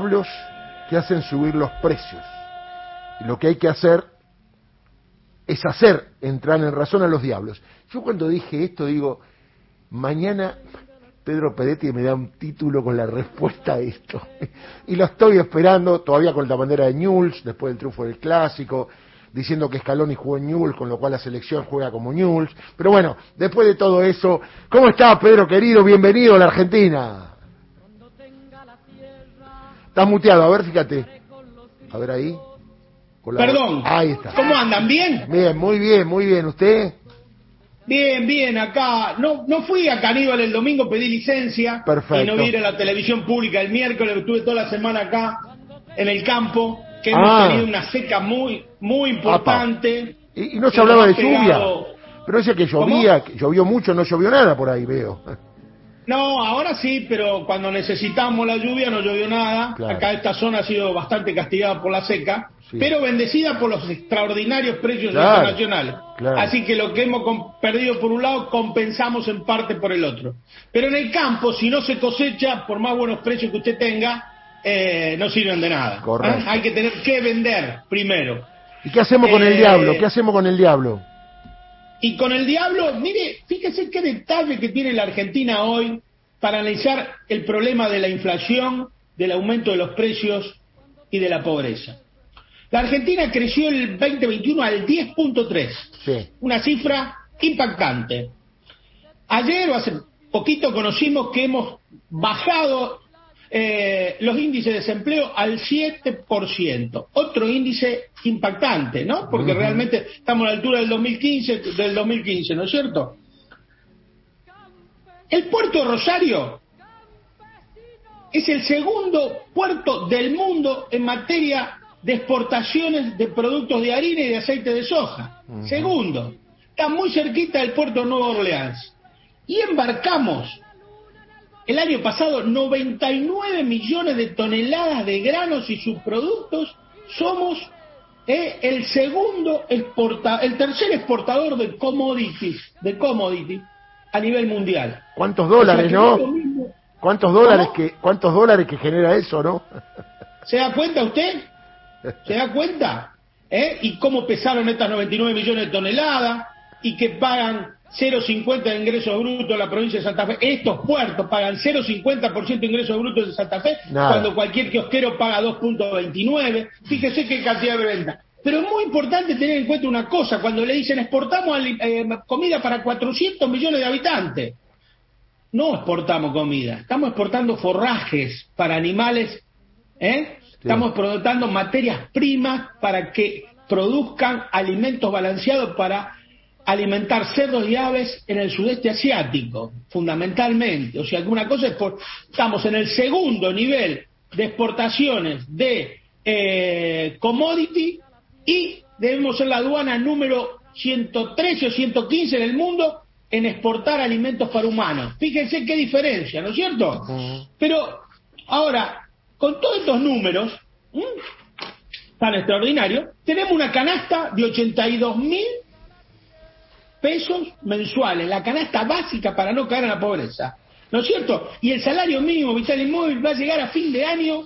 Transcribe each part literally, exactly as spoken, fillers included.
diablos que hacen subir los precios. Y lo que hay que hacer es hacer entrar en razón a los diablos. Yo cuando dije esto digo, mañana Pedro Pedetti me da un título con la respuesta a esto. Y lo estoy esperando, todavía con la bandera de Newell's, después del triunfo del Clásico, diciendo que Scaloni jugó en Newell's, con lo cual la selección juega como Newell's. Pero bueno, después de todo eso, ¿cómo está, Pedro querido? Bienvenido a la Argentina. Estás muteado, a ver, fíjate. A ver ahí. La... Perdón. Ahí está. ¿Cómo andan? ¿Bien? Bien, muy bien, muy bien. ¿Usted? Bien, bien, acá. No no fui a Caníbal el domingo, pedí licencia. Perfecto. Y no vi a la televisión pública el miércoles, estuve toda la semana acá en el campo, que ah. hemos tenido una seca muy muy importante. Y, y no se hablaba de lluvia. Pegado... Pero dice que llovía, que llovió mucho, no llovió nada por ahí, veo. No, ahora sí, pero cuando necesitamos la lluvia no llovió nada. Claro. Acá esta zona ha sido bastante castigada por la seca, sí. pero bendecida por los extraordinarios precios claro. internacionales. Claro. Así que lo que hemos perdido por un lado, compensamos en parte por el otro. Pero en el campo, si no se cosecha, por más buenos precios que usted tenga, eh, no sirven de nada. ¿eh? Hay que tener que vender primero. ¿Y qué hacemos con eh, el diablo? ¿Qué hacemos con el diablo? Y con el diablo, mire, fíjese qué detalle que tiene la Argentina hoy para analizar el problema de la inflación, del aumento de los precios y de la pobreza. La Argentina creció el veinte veintiuno al diez punto tres, sí. una cifra impactante. Ayer o hace poquito conocimos que hemos bajado eh, los índices de desempleo al siete por ciento, otro índice impactante, ¿no? Porque uh-huh. realmente estamos a la altura del dos mil quince, del dos mil quince, ¿no es cierto? El puerto de Rosario es el segundo puerto del mundo en materia de exportaciones de productos de harina y de aceite de soja. Uh-huh. Segundo, está muy cerquita del puerto de Nueva Orleans. Y embarcamos el año pasado noventa y nueve millones de toneladas de granos y subproductos. Somos eh, el segundo exporta, el tercer exportador de commodities, de commodities a nivel mundial. ¿Cuántos dólares, o sea, no? ¿Cuántos dólares ¿Cómo? que cuántos dólares que genera eso, no? ¿Se da cuenta usted? ¿Se da cuenta? ¿Eh? Y cómo pesaron estas noventa y nueve millones de toneladas y que pagan cero coma cincuenta de ingresos brutos en la provincia de Santa Fe. Estos puertos pagan cero coma cincuenta por ciento de ingresos brutos de Santa Fe, Nada. cuando cualquier kiosquero paga dos punto veintinueve. Fíjese qué cantidad de venta. Pero es muy importante tener en cuenta una cosa, cuando le dicen exportamos eh, comida para cuatrocientos millones de habitantes. No exportamos comida, estamos exportando forrajes para animales, ¿eh? Sí. Estamos exportando materias primas para que produzcan alimentos balanceados para alimentar cerdos y aves en el sudeste asiático, fundamentalmente. O sea, alguna cosa es por... Estamos en el segundo nivel de exportaciones de eh, commodity y debemos ser la aduana número ciento trece o ciento quince en el mundo en exportar alimentos para humanos. Fíjense qué diferencia, ¿no es cierto? Uh-huh. Pero ahora, con todos estos números ¿m? tan extraordinarios, tenemos una canasta de ochenta y dos mil pesos mensuales, la canasta básica para no caer en la pobreza, ¿no es cierto? Y el salario mínimo vital y móvil va a llegar a fin de año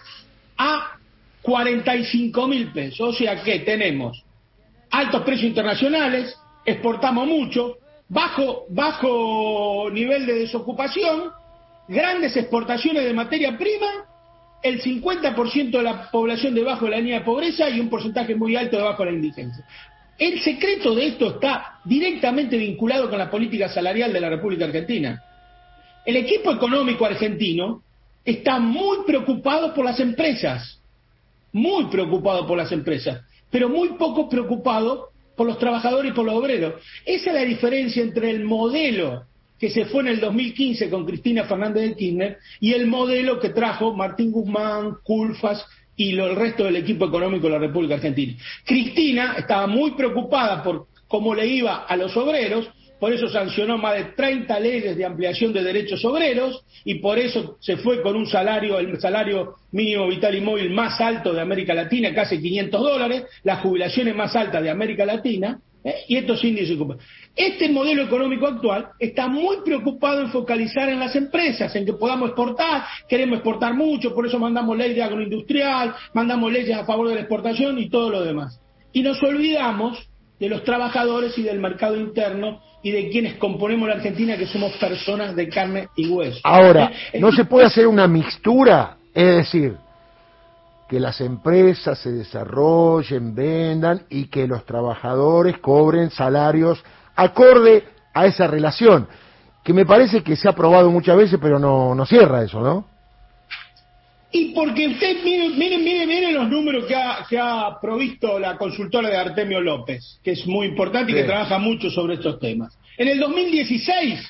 a cuarenta y cinco mil pesos, o sea que tenemos altos precios internacionales, exportamos mucho, bajo, bajo nivel de desocupación, grandes exportaciones de materia prima, el cincuenta por ciento de la población debajo de la línea de pobreza y un porcentaje muy alto debajo de la indigencia. El secreto de esto está directamente vinculado con la política salarial de la República Argentina. El equipo económico argentino está muy preocupado por las empresas, muy preocupado por las empresas, pero muy poco preocupado por los trabajadores y por los obreros. Esa es la diferencia entre el modelo que se fue en el dos mil quince con Cristina Fernández de Kirchner y el modelo que trajo Martín Guzmán, Culfas y lo, el resto del equipo económico de la República Argentina. Cristina estaba muy preocupada por cómo le iba a los obreros, por eso sancionó más de treinta leyes de ampliación de derechos obreros y por eso se fue con un salario, el salario mínimo vital y móvil más alto de América Latina, casi quinientos dólares, las jubilaciones más altas de América Latina, ¿eh? Y estos índices. Este modelo económico actual está muy preocupado en focalizar en las empresas, en que podamos exportar, queremos exportar mucho, por eso mandamos ley de agroindustrial, mandamos leyes a favor de la exportación y todo lo demás. Y nos olvidamos de los trabajadores y del mercado interno y de quienes componemos la Argentina, que somos personas de carne y hueso. Ahora, ¿no se puede hacer una mixtura? Es decir, que las empresas se desarrollen, vendan y que los trabajadores cobren salarios acorde a esa relación, que me parece que se ha probado muchas veces, pero no, no cierra eso, ¿no? Y porque usted, miren, miren, miren, miren los números que ha, que ha provisto la consultora de Artemio López, que es muy importante y sí, que trabaja mucho sobre estos temas. En el dos mil dieciséis,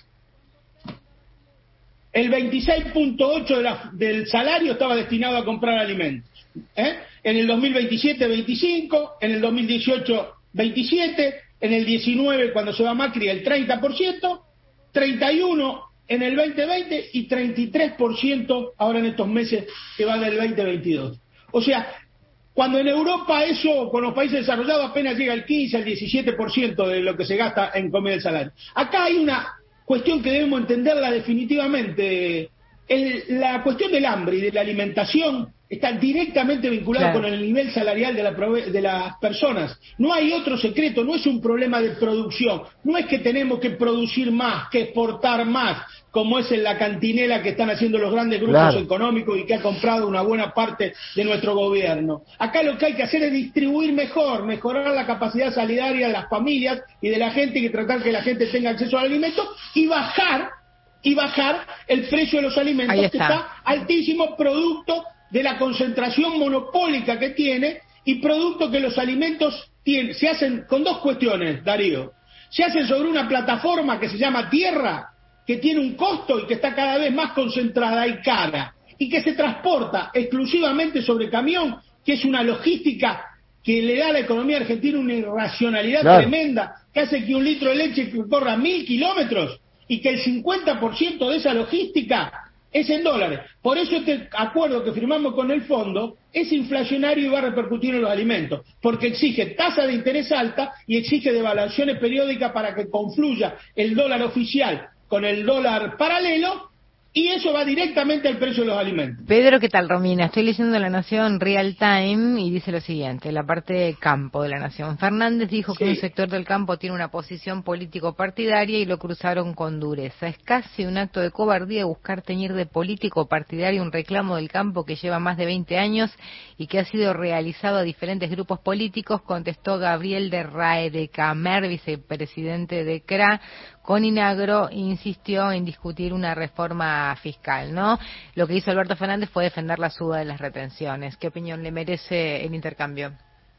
el veintiséis punto ocho de la, del salario estaba destinado a comprar alimentos. ¿eh? En el dos mil veintisiete, veinticinco, en el dos mil dieciocho, veintisiete, en el diecinueve, cuando se va Macri, el treinta por ciento, treinta y uno en el veinte veinte y treinta y tres por ciento ahora en estos meses que van del veinte veintidós. O sea, cuando en Europa eso, con los países desarrollados, apenas llega al quince, al diecisiete por ciento de lo que se gasta en comida del salario. Acá hay una cuestión que debemos entenderla definitivamente. El, la cuestión del hambre y de la alimentación está directamente vinculada claro. con el nivel salarial de, la, de las personas. No hay otro secreto, no es un problema de producción, no es que tenemos que producir más, que exportar más, como es en la cantinela que están haciendo los grandes grupos claro. económicos y que ha comprado una buena parte de nuestro gobierno. Acá lo que hay que hacer es distribuir mejor, mejorar la capacidad solidaria de las familias y de la gente, y tratar que la gente tenga acceso al alimento y bajar y bajar el precio de los alimentos, que está altísimo, producto de la concentración monopólica que tiene y producto que los alimentos tienen, se hacen con dos cuestiones, Darío. Se hacen sobre una plataforma que se llama tierra, que tiene un costo y que está cada vez más concentrada y cara, y que se transporta exclusivamente sobre camión, que es una logística que le da a la economía argentina una irracionalidad claro. tremenda, que hace que un litro de leche corra mil kilómetros y que el cincuenta por ciento de esa logística es en dólares. Por eso este acuerdo que firmamos con el fondo es inflacionario y va a repercutir en los alimentos, porque exige tasa de interés alta y exige devaluaciones periódicas para que confluya el dólar oficial con el dólar paralelo, y eso va directamente al precio de los alimentos. Pedro, ¿qué tal, Romina? Estoy leyendo La Nación Real Time y dice lo siguiente, la parte de campo de La Nación. Fernández dijo sí. que un sector del campo tiene una posición político-partidaria y lo cruzaron con dureza. Es casi un acto de cobardía buscar teñir de político-partidario un reclamo del campo que lleva más de veinte años y que ha sido realizado a diferentes grupos políticos, contestó Gabriel de Raedecamer, vicepresidente de C R A. Con Inagro insistió en discutir una reforma fiscal, ¿no? Lo que hizo Alberto Fernández fue defender la suba de las retenciones. ¿Qué opinión le merece el intercambio?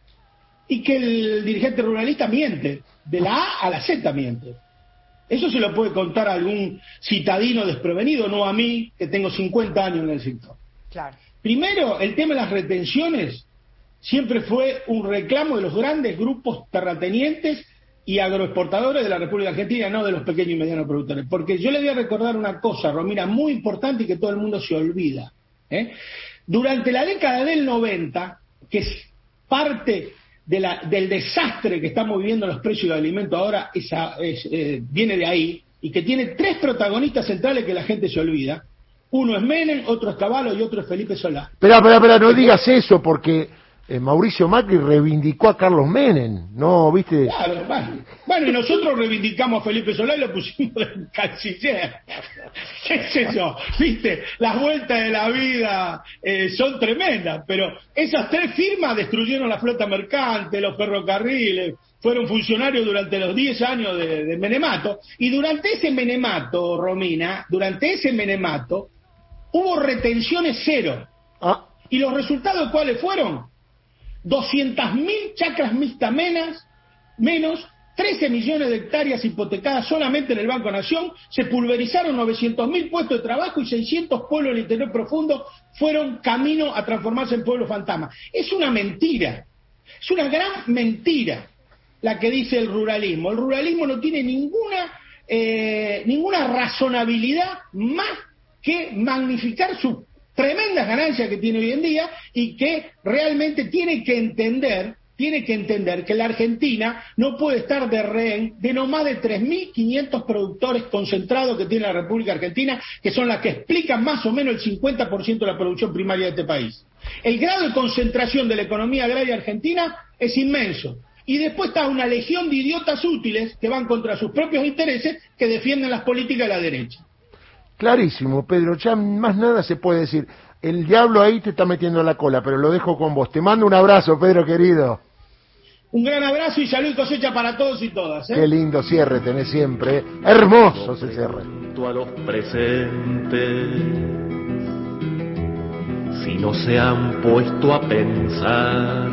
Y que el dirigente ruralista miente, de la A a la Z miente. Eso se lo puede contar a algún citadino desprevenido, no a mí, que tengo cincuenta años en el sector. Claro. Primero, el tema de las retenciones siempre fue un reclamo de los grandes grupos terratenientes y agroexportadores de la República Argentina, no de los pequeños y medianos productores. Porque yo le voy a recordar una cosa, Romina, muy importante y que todo el mundo se olvida. ¿eh? Durante la década del noventa, que es parte de la, del desastre que estamos viviendo en los precios de alimentos ahora, esa, es, eh, viene de ahí, y que tiene tres protagonistas centrales que la gente se olvida. Uno es Menem, otro es Cavallo y otro es Felipe Solá. Espera, espera, espera, no digas eso, porque Eh, Mauricio Macri reivindicó a Carlos Menem, ¿no? ¿Viste? Claro, bueno. bueno, y nosotros reivindicamos a Felipe Solá y lo pusimos en canciller. ¿Qué es eso? ¿Viste? Las vueltas de la vida eh, son tremendas, pero esas tres firmas destruyeron la flota mercante, los ferrocarriles, fueron funcionarios durante los diez años de, de Menemato, y durante ese Menemato, Romina, durante ese Menemato, hubo retenciones cero. Ah. ¿Y los resultados cuáles fueron? doscientas mil chacras mixtas menos, menos trece millones de hectáreas hipotecadas solamente en el Banco Nación, se pulverizaron novecientos mil puestos de trabajo y seiscientos pueblos del interior profundo fueron camino a transformarse en pueblos fantasma. Es una mentira, es una gran mentira la que dice el ruralismo. El ruralismo no tiene ninguna, eh, ninguna razonabilidad más que magnificar su tremendas ganancias que tiene hoy en día y que realmente tiene que entender tiene que entender que la Argentina no puede estar de rehén de no más de tres mil quinientos productores concentrados que tiene la República Argentina, que son las que explican más o menos el cincuenta por ciento de la producción primaria de este país. El grado de concentración de la economía agraria argentina es inmenso. Y después está una legión de idiotas útiles que van contra sus propios intereses, que defienden las políticas de la derecha. Clarísimo, Pedro, ya más nada se puede decir. El diablo ahí te está metiendo la cola, pero lo dejo con vos. Te mando un abrazo, Pedro, querido. Un gran abrazo y salud y cosecha para todos y todas. ¿eh? Qué lindo cierre tenés siempre. ¿eh? Hermoso ese cierre. A los presentes, si no se han puesto a pensar